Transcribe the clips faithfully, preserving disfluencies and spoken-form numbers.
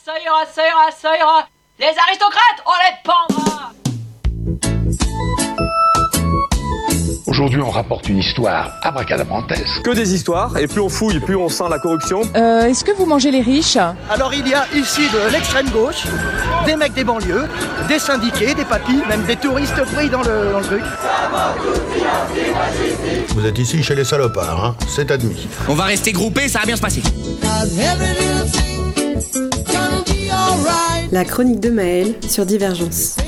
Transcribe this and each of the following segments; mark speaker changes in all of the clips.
Speaker 1: ça ira, ça ira, ça ira. Les aristocrates, on les pendra.
Speaker 2: Aujourd'hui, on rapporte une histoire abracadabrantesque.
Speaker 3: Que des histoires, et plus on fouille, plus on sent la corruption.
Speaker 4: Euh, est-ce que vous mangez les riches ?
Speaker 5: Alors il y a ici de l'extrême gauche, des mecs des banlieues, des syndiqués, des papis, même des touristes pris dans le, dans le truc.
Speaker 6: Vous êtes ici chez les salopards, hein, c'est admis.
Speaker 7: On va rester groupés, ça va bien se passer.
Speaker 8: La chronique de Maëlle sur Divergence.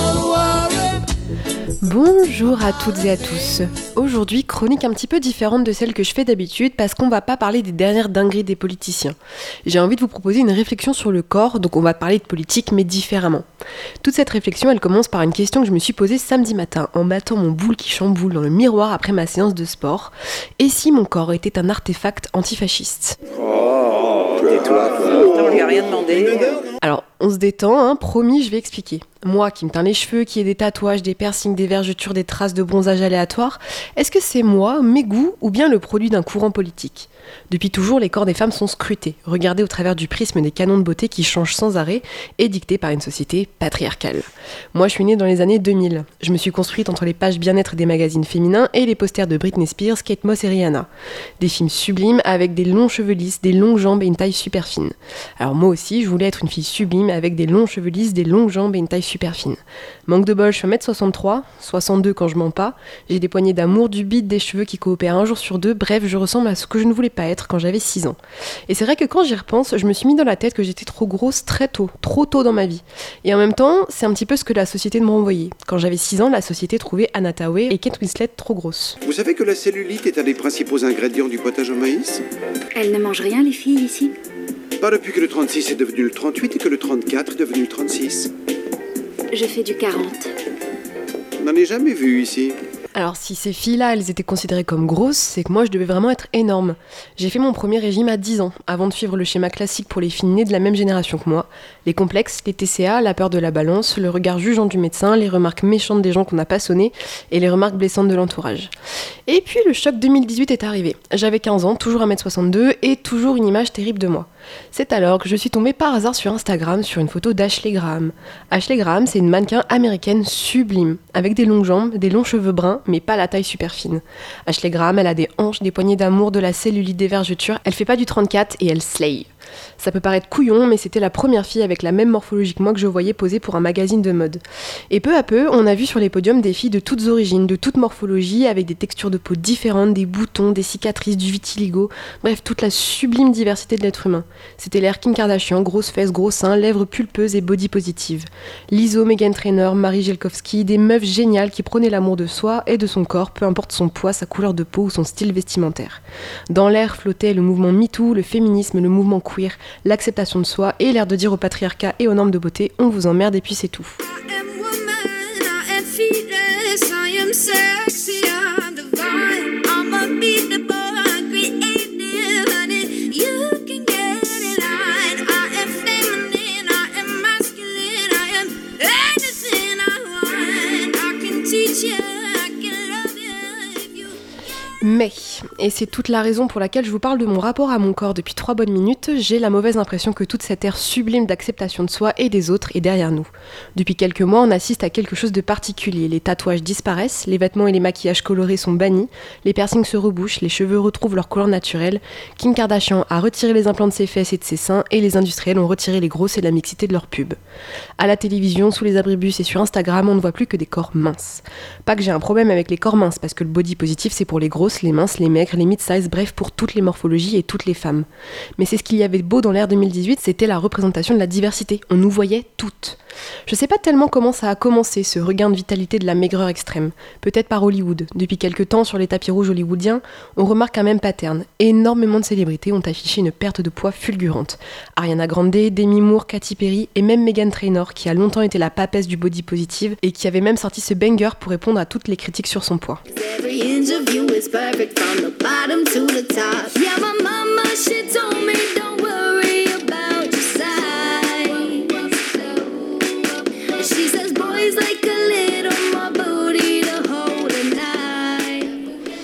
Speaker 9: Bonjour à toutes et à tous. Aujourd'hui, chronique un petit peu différente de celle que je fais d'habitude parce qu'on va pas parler des dernières dingueries des politiciens. J'ai envie de vous proposer une réflexion sur le corps, donc on va parler de politique mais différemment. Toute cette réflexion, elle commence par une question que je me suis posée samedi matin en battant mon boule qui chamboule dans le miroir après ma séance de sport. Et si mon corps était un artefact antifasciste ?
Speaker 10: Oh, tais-toi, on lui a rien demandé.
Speaker 9: Alors, on se détend, hein, promis, je vais expliquer. Moi qui me teins les cheveux, qui ai des tatouages, des piercings, des vergetures, des traces de bronzage aléatoires, est-ce que c'est moi, mes goûts, ou bien le produit d'un courant politique ? Depuis toujours, les corps des femmes sont scrutés, regardés au travers du prisme des canons de beauté qui changent sans arrêt et dictés par une société patriarcale. Moi, je suis née dans les années deux mille. Je me suis construite entre les pages bien-être des magazines féminins et les posters de Britney Spears, Kate Moss et Rihanna. Des films sublimes avec des longs cheveux lisses, des longues jambes et une taille super fine. Alors moi aussi, je voulais être une fille sublime avec des longs cheveux lisses, des longues jambes et une taille super fine. Manque de bol, je fais un mètre soixante-trois, soixante-deux quand je mens pas, j'ai des poignées d'amour, du bide, des cheveux qui coopèrent un jour sur deux, bref, je ressemble à ce que je ne voulais pas être quand j'avais six ans. Et c'est vrai que quand j'y repense, je me suis mis dans la tête que j'étais trop grosse très tôt, trop tôt dans ma vie. Et en même temps, c'est un petit peu ce que la société me renvoyait. Quand j'avais six ans, la société trouvait Anna Thaoué et Kate Winslet trop grosses.
Speaker 11: Vous savez que la cellulite est un des principaux ingrédients du potage au maïs ?
Speaker 12: Elles ne mangent rien, les filles, ici ?
Speaker 11: Pas depuis que le trente-six est devenu le trente-huit et que le trente-quatre est devenu le trente-six.
Speaker 12: Je fais du quarante.
Speaker 11: On n'en ai jamais vu ici.
Speaker 9: Alors si ces filles-là, elles étaient considérées comme grosses, c'est que moi je devais vraiment être énorme. J'ai fait mon premier régime à dix ans, avant de suivre le schéma classique pour les filles nées de la même génération que moi. Les complexes, les T C A, la peur de la balance, le regard jugeant du médecin, les remarques méchantes des gens qu'on n'a pas sonnés et les remarques blessantes de l'entourage. Et puis le choc deux mille dix-huit est arrivé. J'avais quinze ans, toujours un mètre soixante-deux et toujours une image terrible de moi. C'est alors que je suis tombée par hasard sur Instagram sur une photo d'Ashley Graham. Ashley Graham, c'est une mannequin américaine sublime, avec des longues jambes, des longs cheveux bruns, mais pas la taille super fine. Ashley Graham, elle a des hanches, des poignées d'amour, de la cellulite, des vergetures, elle fait pas du trente-quatre et elle slay. Ça peut paraître couillon, mais c'était la première fille avec la même morphologie que moi que je voyais poser pour un magazine de mode. Et peu à peu, on a vu sur les podiums des filles de toutes origines, de toutes morphologies, avec des textures de peau différentes, des boutons, des cicatrices, du vitiligo, bref, toute la sublime diversité de l'être humain. C'était l'ère Kim Kardashian, grosses fesses, gros seins, lèvres pulpeuses et body positive. Lizzo, Meghan Trainor, Marie Jelkovski, des meufs géniales qui prônaient l'amour de soi et de son corps, peu importe son poids, sa couleur de peau ou son style vestimentaire. Dans l'air flottait le mouvement MeToo, le féminisme, le mouvement queer, l'acceptation de soi et l'air de dire au patriarcat et aux normes de beauté, on vous emmerde et puis c'est tout. Mais, et c'est toute la raison pour laquelle je vous parle de mon rapport à mon corps depuis trois bonnes minutes, j'ai la mauvaise impression que toute cette ère sublime d'acceptation de soi et des autres est derrière nous. Depuis quelques mois, on assiste à quelque chose de particulier. Les tatouages disparaissent, les vêtements et les maquillages colorés sont bannis, les piercings se rebouchent, les cheveux retrouvent leur couleur naturelle, Kim Kardashian a retiré les implants de ses fesses et de ses seins, et les industriels ont retiré les grosses et la mixité de leurs pubs. À la télévision, sous les abribus et sur Instagram, on ne voit plus que des corps minces. Pas que j'ai un problème avec les corps minces, parce que le body positif c'est pour les grosses, les minces, les maigres, les mid-size, bref pour toutes les morphologies et toutes les femmes. Mais c'est ce qu'il y avait de beau dans l'ère deux mille dix-huit, c'était la représentation de la diversité. On nous voyait toutes. Je sais pas tellement comment ça a commencé, ce regain de vitalité de la maigreur extrême. Peut-être par Hollywood. Depuis quelques temps, sur les tapis rouges hollywoodiens, on remarque un même pattern. Énormément de célébrités ont affiché une perte de poids fulgurante. Ariana Grande, Demi Moore, Katy Perry et même Meghan Trainor, qui a longtemps été la papesse du body positive et qui avait même sorti ce banger pour répondre à toutes les critiques sur son poids.
Speaker 13: From the bottom to the top. Yeah, my mama, she told me don't worry about your size. She says boys like a little more booty to hold at night.
Speaker 9: Alors, je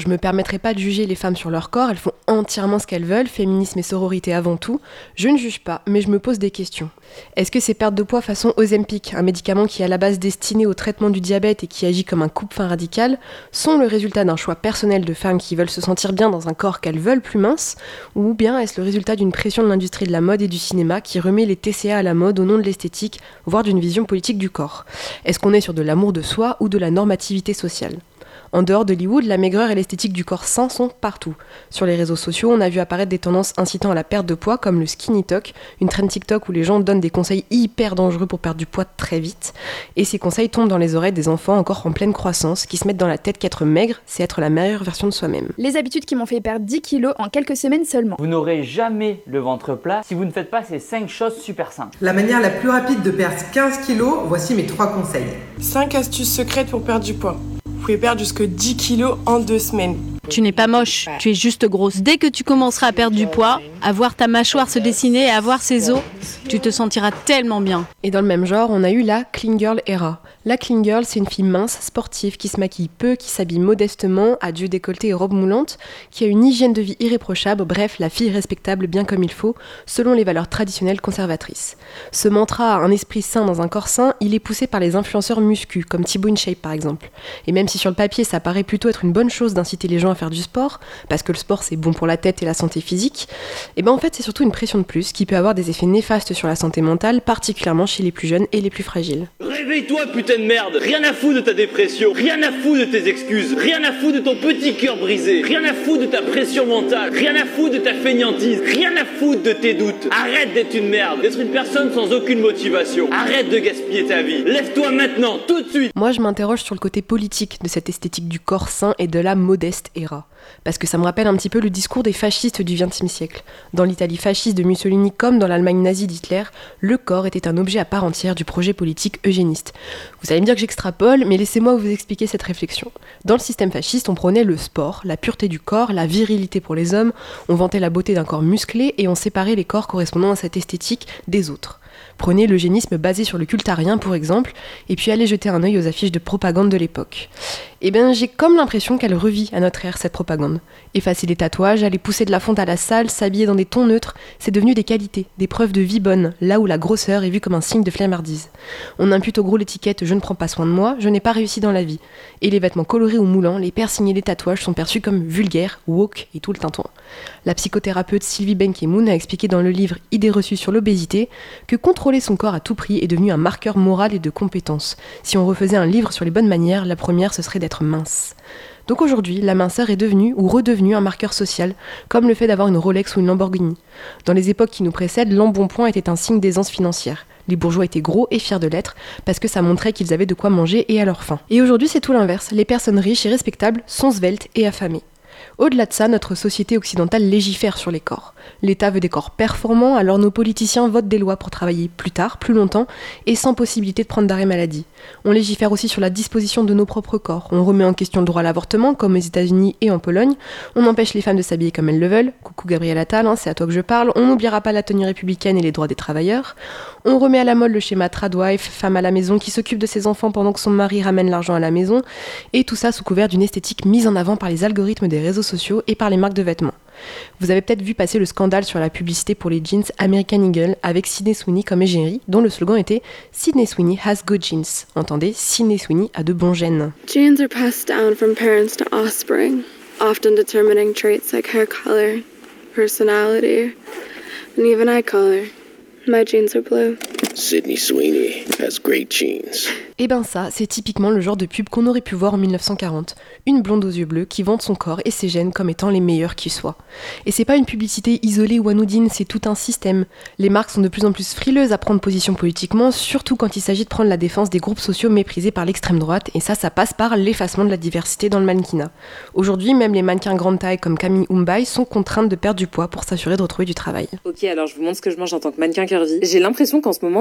Speaker 9: je me permettrai pas de juger les femmes sur leur corps, elles font entièrement ce qu'elles veulent, féminisme et sororité avant tout. Je ne juge pas, mais je me pose des questions. Est-ce que ces pertes de poids façon Ozempic, un médicament qui est à la base destiné au traitement du diabète et qui agit comme un coupe-faim radical, sont le résultat d'un choix personnel de femmes qui veulent se sentir bien dans un corps qu'elles veulent plus mince, ou bien est-ce le résultat d'une pression de l'industrie de la mode et du cinéma qui remet les T C A à la mode au nom de l'esthétique, voire d'une vision politique du corps ? Est-ce qu'on est sur de l'amour de soi ou de la normativité sociale ? En dehors d'Hollywood, la maigreur et l'esthétique du corps sain sont partout. Sur les réseaux sociaux, on a vu apparaître des tendances incitant à la perte de poids comme le skinny talk, une trend TikTok où les gens donnent des conseils hyper dangereux pour perdre du poids très vite. Et ces conseils tombent dans les oreilles des enfants encore en pleine croissance qui se mettent dans la tête qu'être maigre, c'est être la meilleure version de soi-même.
Speaker 14: Les habitudes qui m'ont fait perdre dix kilos en quelques semaines seulement.
Speaker 1: Vous n'aurez jamais le ventre plat si vous ne faites pas ces cinq choses super simples.
Speaker 15: La manière la plus rapide de perdre quinze kilos, voici mes trois conseils.
Speaker 16: cinq astuces secrètes pour perdre du poids. Vous pouvez perdre jusque dix kilos en deux semaines.
Speaker 17: Tu n'es pas moche, tu es juste grosse. Dès que tu commenceras à perdre du poids, à voir ta mâchoire se dessiner et à voir ses os, tu te sentiras tellement bien.
Speaker 9: Et dans le même genre, on a eu la Clean Girl Era. La Clean Girl, c'est une fille mince, sportive, qui se maquille peu, qui s'habille modestement, adieu décolleté et robe moulante, qui a une hygiène de vie irréprochable, bref, la fille respectable bien comme il faut, selon les valeurs traditionnelles conservatrices. Ce mantra a un esprit sain dans un corps sain, il est poussé par les influenceurs muscu, comme Thibaut InShape par exemple. Et même si sur le papier ça paraît plutôt être une bonne chose d'inciter les gens à faire du sport, parce que le sport c'est bon pour la tête et la santé physique, et ben en fait c'est surtout une pression de plus qui peut avoir des effets néfastes sur la santé mentale, particulièrement chez les plus jeunes et les plus fragiles.
Speaker 18: Réveille-toi putain de merde, rien à foutre de ta dépression, rien à foutre de tes excuses, rien à foutre de ton petit cœur brisé, rien à foutre de ta pression mentale, rien à foutre de ta fainéantise, rien à foutre de tes doutes. Arrête d'être une merde, d'être une personne sans aucune motivation, arrête de gaspiller ta vie, lève-toi maintenant, tout de suite.
Speaker 9: Moi je m'interroge sur le côté politique de cette esthétique du corps sain et de la modeste era. Parce que ça me rappelle un petit peu le discours des fascistes du vingtième siècle. Dans l'Italie fasciste de Mussolini comme dans l'Allemagne nazie d'Hitler, le corps était un objet à part entière du projet politique eugéniste. Vous allez me dire que j'extrapole, mais laissez-moi vous expliquer cette réflexion. Dans le système fasciste, on prônait le sport, la pureté du corps, la virilité pour les hommes, on vantait la beauté d'un corps musclé et on séparait les corps correspondant à cette esthétique des autres. Prenez l'eugénisme basé sur le culte arien pour exemple, et puis allez jeter un œil aux affiches de propagande de l'époque. Eh bien j'ai comme l'impression qu'elle revit à notre ère cette propagande. Effacer les tatouages, aller pousser de la fonte à la salle, s'habiller dans des tons neutres, c'est devenu des qualités, des preuves de vie bonne, là où la grosseur est vue comme un signe de flemmardise. On impute au gros l'étiquette « je ne prends pas soin de moi, je n'ai pas réussi dans la vie ». Et les vêtements colorés ou moulants, les piercings et les tatouages sont perçus comme vulgaires, woke et tout le tintouin. La psychothérapeute Sylvie Benkemoun a expliqué dans le livre « Idées reçues sur l'obésité » que contrôler son corps à tout prix est devenu un marqueur moral et de compétence. Si on refaisait un livre sur les bonnes manières, la première ce serait d'être mince. Donc aujourd'hui, la minceur est devenue ou redevenue un marqueur social, comme le fait d'avoir une Rolex ou une Lamborghini. Dans les époques qui nous précèdent, l'embonpoint était un signe d'aisance financière. Les bourgeois étaient gros et fiers de l'être, parce que ça montrait qu'ils avaient de quoi manger et à leur faim. Et aujourd'hui, c'est tout l'inverse. Les personnes riches et respectables sont sveltes et affamées. Au-delà de ça, notre société occidentale légifère sur les corps. L'État veut des corps performants, alors nos politiciens votent des lois pour travailler plus tard, plus longtemps, et sans possibilité de prendre d'arrêt maladie. On légifère aussi sur la disposition de nos propres corps. On remet en question le droit à l'avortement, comme aux États-Unis et en Pologne. On empêche les femmes de s'habiller comme elles le veulent. Coucou Gabriel Attal, hein, c'est à toi que je parle. On n'oubliera pas la tenue républicaine et les droits des travailleurs. On remet à la mode le schéma tradwife, femme à la maison qui s'occupe de ses enfants pendant que son mari ramène l'argent à la maison. Et tout ça sous couvert d'une esthétique mise en avant par les algorithmes des réseaux sociaux et par les marques de vêtements. Vous avez peut-être vu passer le scandale sur la publicité pour les jeans American Eagle avec Sydney Sweeney comme égérie, dont le slogan était « Sydney Sweeney has good jeans ». Entendez, Sydney Sweeney a de bons gènes.
Speaker 13: Genes are passed down from parents to offspring, often determining traits like hair color, personality, and even eye color. My jeans are blue.
Speaker 19: Sydney Sweeney has great jeans.
Speaker 9: Et ben ça, c'est typiquement le genre de pub qu'on aurait pu voir en dix-neuf cent quarante. Une blonde aux yeux bleus qui vante son corps et ses gènes comme étant les meilleurs qui soient. Et c'est pas une publicité isolée ou anodine, c'est tout un système. Les marques sont de plus en plus frileuses à prendre position politiquement, surtout quand il s'agit de prendre la défense des groupes sociaux méprisés par l'extrême droite, et ça, ça passe par l'effacement de la diversité dans le mannequinat. Aujourd'hui, même les mannequins grande taille comme Camille Umbai sont contraintes de perdre du poids pour s'assurer de retrouver du travail.
Speaker 10: Ok, alors je vous montre ce que je mange en tant que mannequin curvy. J'ai l'impression qu'en ce moment,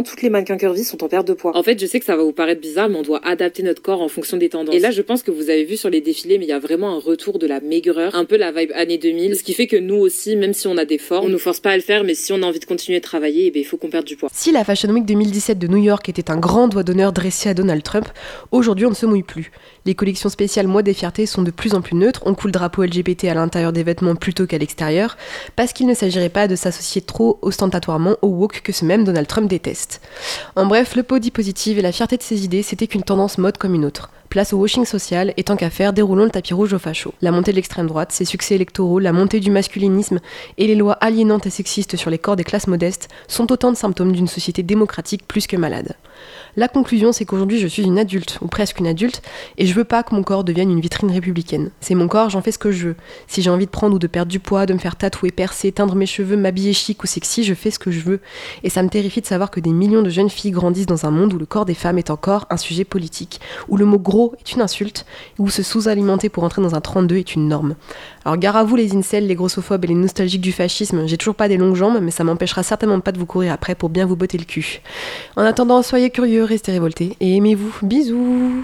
Speaker 10: toutes les mannequins curvy sont en perte de poids.
Speaker 20: En fait, je sais que ça va vous paraître bizarre, mais on doit adapter notre corps en fonction des tendances. Et là, je pense que vous avez vu sur les défilés, mais il y a vraiment un retour de la maigreur, un peu la vibe années deux mille, ce qui fait que nous aussi, même si on a des formes, on nous force pas à le faire, mais si on a envie de continuer de travailler, eh ben, il faut qu'on perde du poids.
Speaker 9: Si la Fashion Week deux mille dix-sept de New York était un grand doigt d'honneur dressé à Donald Trump, aujourd'hui on ne se mouille plus. Les collections spéciales Mois des fiertés sont de plus en plus neutres, on coule le drapeau L G B T à l'intérieur des vêtements plutôt qu'à l'extérieur, parce qu'il ne s'agirait pas de s'associer trop ostentatoirement au woke que ce même Donald Trump déteste. En bref, le body positive et la fierté de ses idées, c'était qu'une tendance mode comme une autre. Place au washing social, et tant qu'à faire, déroulons le tapis rouge aux fachos. La montée de l'extrême droite, ses succès électoraux, la montée du masculinisme et les lois aliénantes et sexistes sur les corps des classes modestes sont autant de symptômes d'une société démocratique plus que malade. La conclusion, c'est qu'aujourd'hui je suis une adulte, ou presque une adulte, et je veux pas que mon corps devienne une vitrine républicaine. C'est mon corps, j'en fais ce que je veux. Si j'ai envie de prendre ou de perdre du poids, de me faire tatouer, percer, teindre mes cheveux, m'habiller chic ou sexy, je fais ce que je veux. Et ça me terrifie de savoir que des millions de jeunes filles grandissent dans un monde où le corps des femmes est encore un sujet politique, où le mot gros est une insulte, où se sous-alimenter pour entrer dans un trente-deux est une norme. Alors gare à vous les incels, les grossophobes et les nostalgiques du fascisme, j'ai toujours pas des longues jambes, mais ça m'empêchera certainement pas de vous courir après pour bien vous botter le cul. En attendant, soyez curieux, restez révoltés et aimez-vous. Bisous.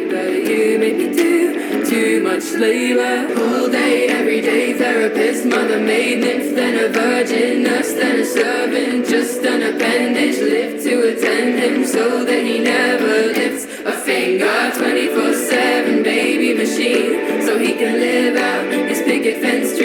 Speaker 21: Too much labor, all day, every day, therapist, mother made nymph, then a virgin, nurse, then a servant, just an appendage, live to attend him so that he never lifts a finger, twenty-four seven baby machine, so he can live out his picket fence.